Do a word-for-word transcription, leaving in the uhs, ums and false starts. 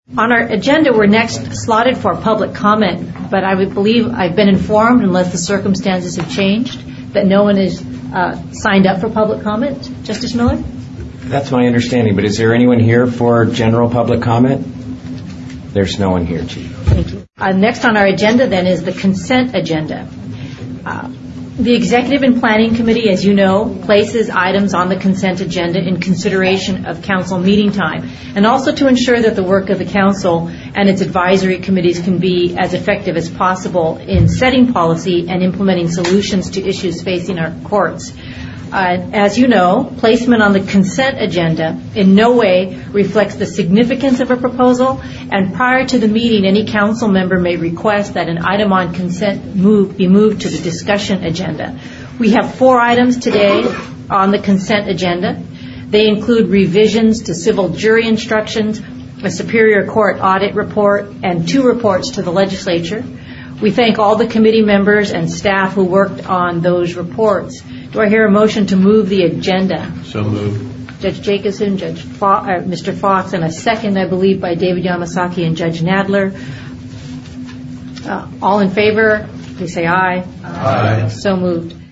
On our agenda, we're next slotted for public comment, but I would believe I've been informed, unless the circumstances have changed, that no one is uh, signed up for public comment. Justice Miller? That's my understanding, but is there anyone here for general public comment? There's no one here, Chief. Thank you. Uh, next on our agenda, then, is the consent agenda. Uh, The Executive and Planning Committee, as you know, places items on the consent agenda in consideration of council meeting time, and also to ensure that the work of the council and its advisory committees can be as effective as possible in setting policy and implementing solutions to issues facing our courts. Uh, as you know, placement on the consent agenda in no way reflects the significance of a proposal, and prior to the meeting, any council member may request that an item on consent move, be moved to the discussion agenda. We have four items today on the consent agenda. They include revisions to civil jury instructions, a Superior Court audit report, and two reports to the legislature. We thank all the committee members and staff who worked on those reports. Do I hear a motion to move the agenda? So moved. Judge Jacobson, Judge Fo- uh, Mister Fox, and a second, I believe, by David Yamasaki and Judge Nadler. Uh, all in favor, please say aye. Aye. So moved.